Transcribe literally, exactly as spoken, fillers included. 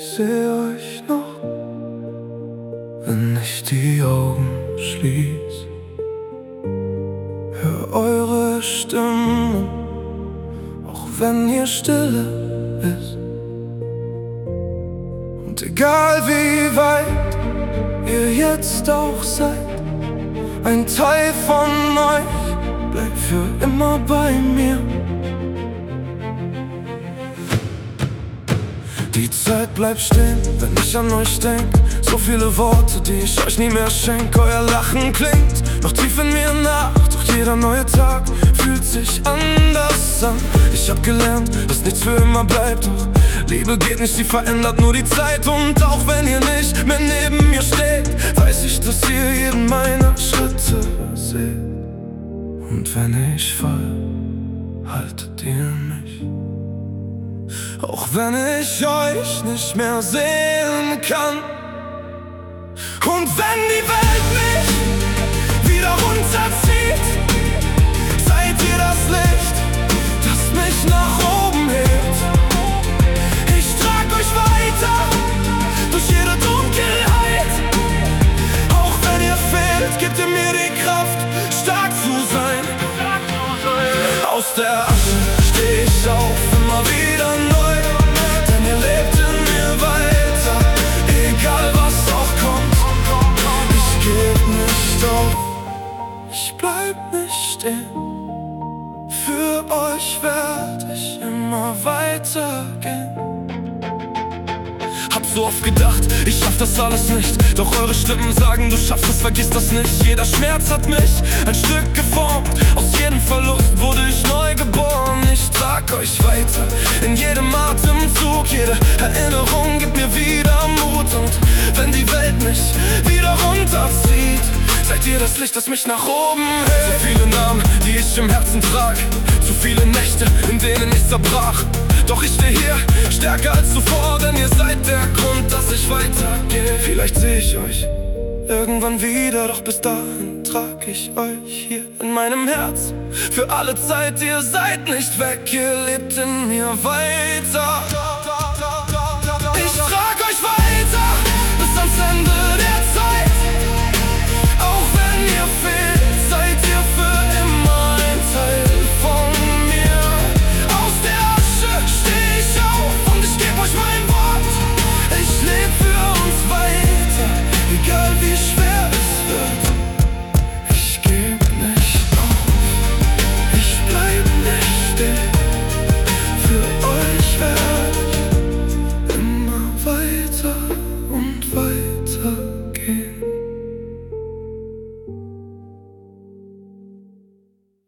Ich seh euch noch, wenn ich die Augen schließ. Hör eure Stimmen, auch wenn hier Stille ist. Und egal wie weit ihr jetzt auch seid, ein Teil von euch bleibt für immer bei mir. Die Zeit bleibt stehen, wenn ich an euch denk. So viele Worte, die ich euch nie mehr schenk. Euer Lachen klingt noch tief in mir nach, doch jeder neue Tag fühlt sich anders an. Ich hab gelernt, dass nichts für immer bleibt, doch Liebe geht nicht, sie verändert nur die Zeit. Und auch wenn ihr nicht mehr neben mir steht, weiß ich, dass ihr jeden meiner Schritte seht. Und wenn ich fall, haltet ihr mich. Auch wenn ich euch nicht mehr sehen kann. Und wenn die Welt mich wieder runterzieht, seid ihr das Licht, das mich nach oben hebt. Ich trag euch weiter durch jede Dunkelheit. Auch wenn ihr fehlt, gebt ihr mir die Kraft, stark zu sein. Aus der Asche steh ich auf, immer wieder neu. Denn ihr lebt in mir weiter, egal was auch kommt. Ich geb nicht auf, ich bleib nicht stehen. Für euch werd ich immer weitergehen. Hab so oft gedacht, ich schaff das alles nicht, doch eure Stimmen sagen, du schaffst es, vergiss das nicht. Jeder Schmerz hat mich ein Stück geformt, aus jedem Verlust wurde ich neu geboren. Ich trag euch weiter in jedem Atemzug, jede Erinnerung gibt mir wieder Mut. Und wenn die Welt mich wieder runterzieht, seid ihr das Licht, das mich nach oben hält. So viele Namen, die ich im Herzen trag, zu viele Nächte, in denen ich zerbrach. Doch ich steh hier, stärker als zuvor, denn ihr seid der Grund, dass ich weitergehe. Vielleicht seh ich euch irgendwann wieder, doch bis dahin trag ich euch hier in meinem Herz für alle Zeit. Ihr seid nicht weg, ihr lebt in mir weiter.